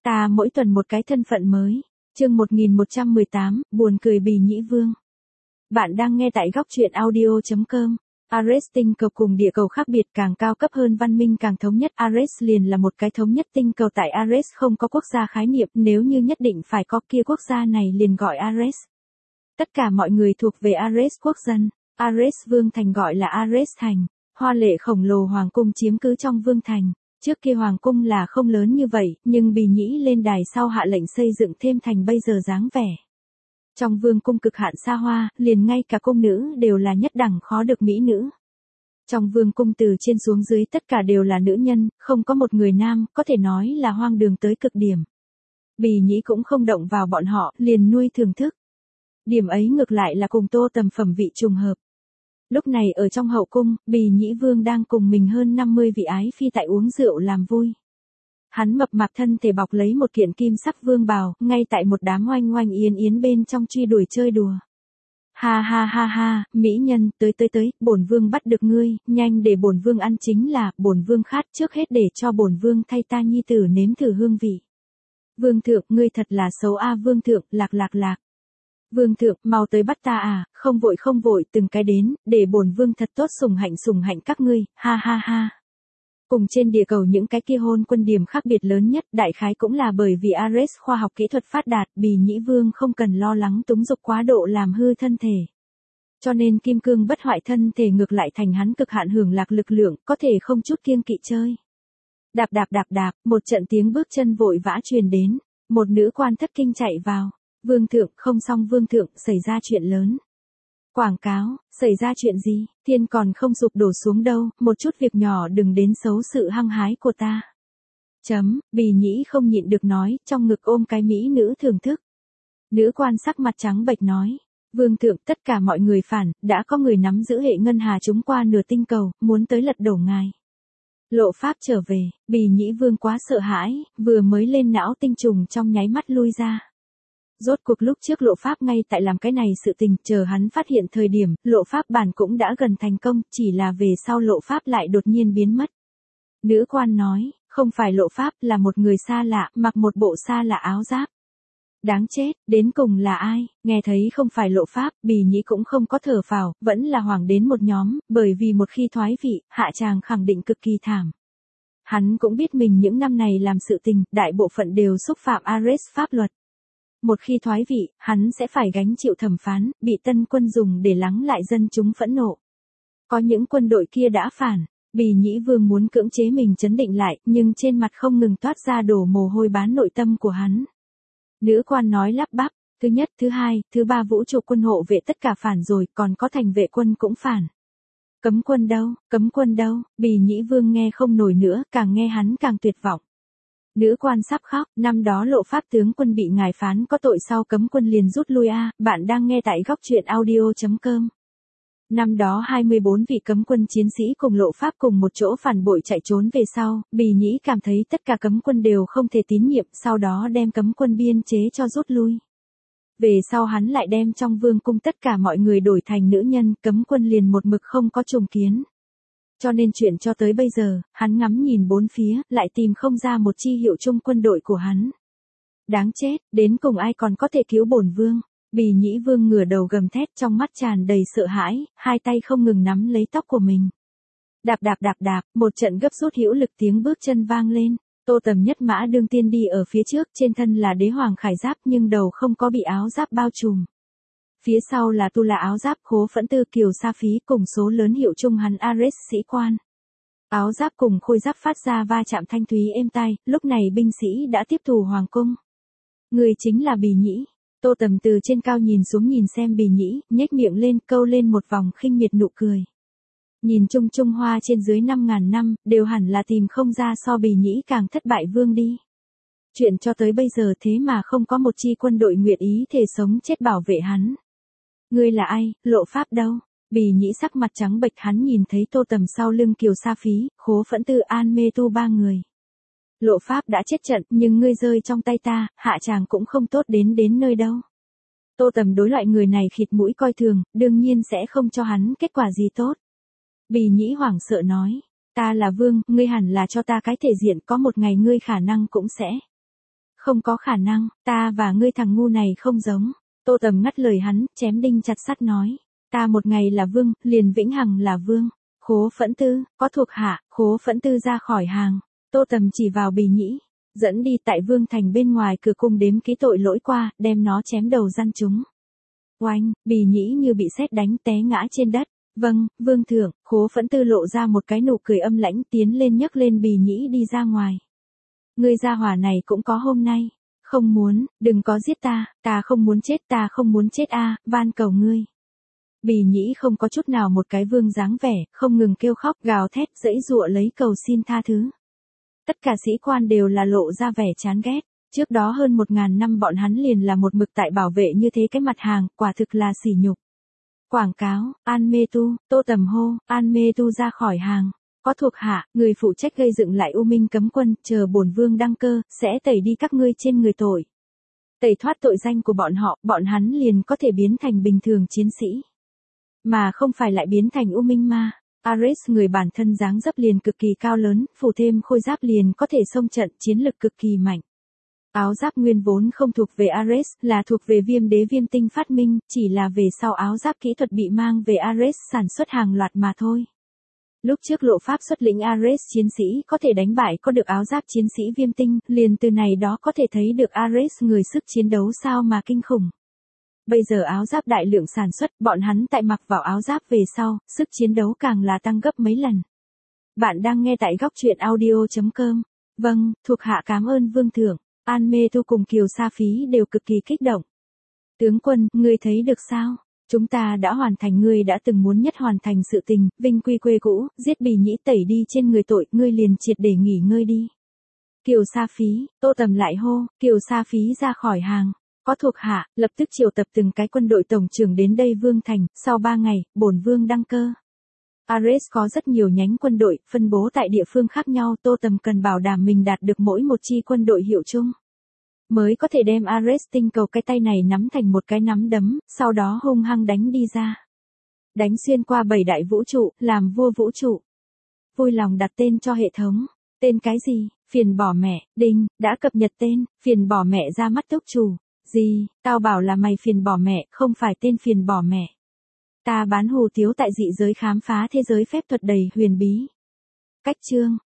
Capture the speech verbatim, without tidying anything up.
Ta mỗi tuần một cái thân phận mới. Chương một nghìn một trăm mười tám, buồn cười Bì Nhĩ Vương. Bạn đang nghe tại góc truyện audio chấm com. Ares tinh cầu cùng địa cầu khác biệt, càng cao cấp hơn văn minh càng thống nhất. Ares liền là một cái thống nhất tinh cầu, tại Ares không có quốc gia khái niệm, nếu như nhất định phải có kia quốc gia này liền gọi Ares. Tất cả mọi người thuộc về Ares quốc dân. Ares Vương thành gọi là Ares thành, hoa lệ khổng lồ hoàng cung chiếm cứ trong vương thành. Trước kia hoàng cung là không lớn như vậy, nhưng Bì Nhĩ lên đài sau hạ lệnh xây dựng thêm thành bây giờ dáng vẻ. Trong vương cung cực hạn xa hoa, liền ngay cả cung nữ đều là nhất đẳng khó được mỹ nữ. Trong vương cung từ trên xuống dưới tất cả đều là nữ nhân, không có một người nam, có thể nói là hoang đường tới cực điểm. Bì Nhĩ cũng không động vào bọn họ, liền nuôi thưởng thức. Điểm ấy ngược lại là cùng Tô Tầm phẩm vị trùng hợp. Lúc này ở trong hậu cung, Bì Nhĩ Vương đang cùng mình hơn năm mươi vị ái phi tại uống rượu làm vui. Hắn mập mạp thân thể bọc lấy một kiện kim sắc vương bào, ngay tại một đám oanh oanh yến yến bên trong truy đuổi chơi đùa. Ha ha ha ha, mỹ nhân, tới tới tới, bổn vương bắt được ngươi, nhanh để bổn vương ăn, chính là, bổn vương khát, trước hết để cho bổn vương thay ta nhi tử nếm thử hương vị. Vương thượng, ngươi thật là xấu a, vương thượng, lạc lạc lạc. Vương thượng, mau tới bắt ta à, không vội không vội, từng cái đến, để bổn vương thật tốt sủng hạnh sủng hạnh các ngươi, ha ha ha. Cùng trên địa cầu những cái kia hôn quân điểm khác biệt lớn nhất, đại khái cũng là bởi vì Ares khoa học kỹ thuật phát đạt, Bì Nhĩ Vương không cần lo lắng túng dục quá độ làm hư thân thể. Cho nên kim cương bất hoại thân thể ngược lại thành hắn cực hạn hưởng lạc lực lượng, có thể không chút kiêng kỵ chơi. Đạp đạp đạp đạp, một trận tiếng bước chân vội vã truyền đến, một nữ quan thất kinh chạy vào. Vương thượng, không xong vương thượng, xảy ra chuyện lớn. Quảng cáo, xảy ra chuyện gì, thiên còn không sụp đổ xuống đâu, một chút việc nhỏ đừng đến xấu sự hăng hái của ta. Chấm, Bì Nhĩ không nhịn được nói, trong ngực ôm cái mỹ nữ thưởng thức. Nữ quan sắc mặt trắng bệch nói, vương thượng, tất cả mọi người phản, đã có người nắm giữ hệ ngân hà chúng qua nửa tinh cầu, muốn tới lật đổ ngài. Lộ Pháp trở về, Bì Nhĩ Vương quá sợ hãi, vừa mới lên não tinh trùng trong nháy mắt lui ra. Rốt cuộc lúc trước Lộ Pháp ngay tại làm cái này sự tình, chờ hắn phát hiện thời điểm, Lộ Pháp bản cũng đã gần thành công, chỉ là về sau Lộ Pháp lại đột nhiên biến mất. Nữ quan nói, không phải Lộ Pháp, là một người xa lạ, mặc một bộ xa lạ áo giáp. Đáng chết, đến cùng là ai, nghe thấy không phải Lộ Pháp, Bì Nhĩ cũng không có thở phào, vẫn là hoàng đến một nhóm, bởi vì một khi thoái vị, hạ tràng khẳng định cực kỳ thảm. Hắn cũng biết mình những năm này làm sự tình, đại bộ phận đều xúc phạm Ares pháp luật. Một khi thoái vị, hắn sẽ phải gánh chịu thẩm phán, bị tân quân dùng để lắng lại dân chúng phẫn nộ. Có những quân đội kia đã phản, Bì Nhĩ Vương muốn cưỡng chế mình trấn định lại, nhưng trên mặt không ngừng toát ra đổ mồ hôi bán nội tâm của hắn. Nữ quan nói lắp bắp, thứ nhất, thứ hai, thứ ba vũ trụ quân hộ vệ tất cả phản rồi, còn có thành vệ quân cũng phản. Cấm quân đâu, cấm quân đâu, Bì Nhĩ Vương nghe không nổi nữa, càng nghe hắn càng tuyệt vọng. Nữ quan sắp khóc, năm đó Lộ Pháp tướng quân bị ngài phán có tội sau cấm quân liền rút lui a, bạn đang nghe tại góc truyện audio chấm com. Năm đó hai mươi bốn vị cấm quân chiến sĩ cùng Lộ Pháp cùng một chỗ phản bội chạy trốn về sau, Bì Nhĩ cảm thấy tất cả cấm quân đều không thể tín nhiệm, sau đó đem cấm quân biên chế cho rút lui. Về sau hắn lại đem trong vương cung tất cả mọi người đổi thành nữ nhân, cấm quân liền một mực không có trùng kiến. Cho nên chuyện cho tới bây giờ, hắn ngắm nhìn bốn phía, lại tìm không ra một chi hiệu chung quân đội của hắn. Đáng chết, đến cùng ai còn có thể cứu bổn vương. Bì Nhĩ Vương ngửa đầu gầm thét, trong mắt tràn đầy sợ hãi, hai tay không ngừng nắm lấy tóc của mình. Đạp đạp đạp đạp, một trận gấp rút hữu lực tiếng bước chân vang lên. Tô Tầm nhất mã đương tiên đi ở phía trước, trên thân là đế hoàng khải giáp nhưng đầu không có bị áo giáp bao trùm. Phía sau là tu là áo giáp Khố Phẫn Tư Kiều Sa Phí cùng số lớn hiệu chung hắn Ares sĩ quan. Áo giáp cùng khôi giáp phát ra va chạm thanh thúy êm tai, lúc này binh sĩ đã tiếp thủ hoàng cung. Người chính là Bì Nhĩ. Tô Tầm từ trên cao nhìn xuống nhìn xem Bì Nhĩ, nhếch miệng lên câu lên một vòng khinh miệt nụ cười. Nhìn chung Trung Hoa trên dưới năm ngàn năm, đều hẳn là tìm không ra so Bì Nhĩ càng thất bại vương đi. Chuyện cho tới bây giờ thế mà không có một chi quân đội nguyện ý thề sống chết bảo vệ hắn. Ngươi là ai, Lộ Pháp đâu? Bì Nhĩ sắc mặt trắng bệch, hắn nhìn thấy Tô Tầm sau lưng Kiều Sa Phí, Khố Phẫn Tư An Mê Tu ba người. Lộ Pháp đã chết trận, nhưng ngươi rơi trong tay ta, hạ tràng cũng không tốt đến đến nơi đâu. Tô Tầm đối loại người này khịt mũi coi thường, đương nhiên sẽ không cho hắn kết quả gì tốt. Bì Nhĩ hoảng sợ nói, ta là vương, ngươi hẳn là cho ta cái thể diện, có một ngày ngươi khả năng cũng sẽ. Không có khả năng, ta và ngươi thằng ngu này không giống. Tô Tầm ngắt lời hắn, chém đinh chặt sắt nói. Ta một ngày là vương, liền vĩnh hằng là vương. Khố Phẫn Tư, có thuộc hạ, Khố Phẫn Tư ra khỏi hàng. Tô Tầm chỉ vào Bì Nhĩ, dẫn đi tại vương thành bên ngoài cửa cung đếm ký tội lỗi qua, đem nó chém đầu răn chúng. Oanh, Bì Nhĩ như bị sét đánh té ngã trên đất. Vâng, vương thượng. Khố Phẫn Tư lộ ra một cái nụ cười âm lãnh, tiến lên nhấc lên Bì Nhĩ đi ra ngoài. Ngươi gia hỏa này cũng có hôm nay. Không muốn, đừng có giết ta, ta không muốn chết, ta không muốn chết a, van cầu ngươi. Bì Nhĩ không có chút nào một cái vương dáng vẻ, không ngừng kêu khóc gào thét giãy giụa lấy cầu xin tha thứ. Tất cả sĩ quan đều là lộ ra vẻ chán ghét. Trước đó hơn một ngàn năm bọn hắn liền là một mực tại bảo vệ như thế cái mặt hàng, quả thực là sỉ nhục. Quảng cáo, An Mê Tu, Tô Tầm hô, An Mê Tu ra khỏi hàng. Có thuộc hạ, người phụ trách gây dựng lại U Minh cấm quân, chờ bổn vương đăng cơ, sẽ tẩy đi các ngươi trên người tội. Tẩy thoát tội danh của bọn họ, bọn hắn liền có thể biến thành bình thường chiến sĩ. Mà không phải lại biến thành U Minh ma. Ares người bản thân dáng dấp liền cực kỳ cao lớn, phủ thêm khôi giáp liền có thể xông trận, chiến lực cực kỳ mạnh. Áo giáp nguyên vốn không thuộc về Ares, là thuộc về Viêm Đế Viêm Tinh phát minh, chỉ là về sau áo giáp kỹ thuật bị mang về Ares sản xuất hàng loạt mà thôi. Lúc trước Lộ Pháp xuất lĩnh Ares chiến sĩ có thể đánh bại có được áo giáp chiến sĩ Viêm Tinh, liền từ này đó có thể thấy được Ares người sức chiến đấu sao mà kinh khủng. Bây giờ áo giáp đại lượng sản xuất, bọn hắn tại mặc vào áo giáp về sau, sức chiến đấu càng là tăng gấp mấy lần. Bạn đang nghe tại góc truyện audio chấm com. Vâng, thuộc hạ cảm ơn vương thượng. An Mê Tu cùng Kiều Sa Phí đều cực kỳ kích động. Tướng quân, ngươi thấy được sao? Chúng ta đã hoàn thành ngươi đã từng muốn nhất hoàn thành sự tình, vinh quy quê cũ, giết Bì Nhĩ tẩy đi trên người tội, ngươi liền triệt để nghỉ ngơi đi. Kiều Sa Phí, Tô Tầm lại hô, Kiều Sa Phí ra khỏi hàng. Có thuộc hạ, lập tức triệu tập từng cái quân đội tổng trưởng đến đây vương thành, sau ba ngày, bổn vương đăng cơ. Ares có rất nhiều nhánh quân đội, phân bố tại địa phương khác nhau, Tô Tầm cần bảo đảm mình đạt được mỗi một chi quân đội hiệu chung. Mới có thể đem Ares tinh cầu cái tay này nắm thành một cái nắm đấm, sau đó hung hăng đánh đi ra. Đánh xuyên qua bảy đại vũ trụ, làm vua vũ trụ. Vui lòng đặt tên cho hệ thống. Tên cái gì? Phiền bỏ mẹ, đinh, đã cập nhật tên, phiền bỏ mẹ ra mắt túc chủ. Gì, tao bảo là mày phiền bỏ mẹ, không phải tên phiền bỏ mẹ. Ta bán hù tiếu tại dị giới khám phá thế giới phép thuật đầy huyền bí. Cách chương.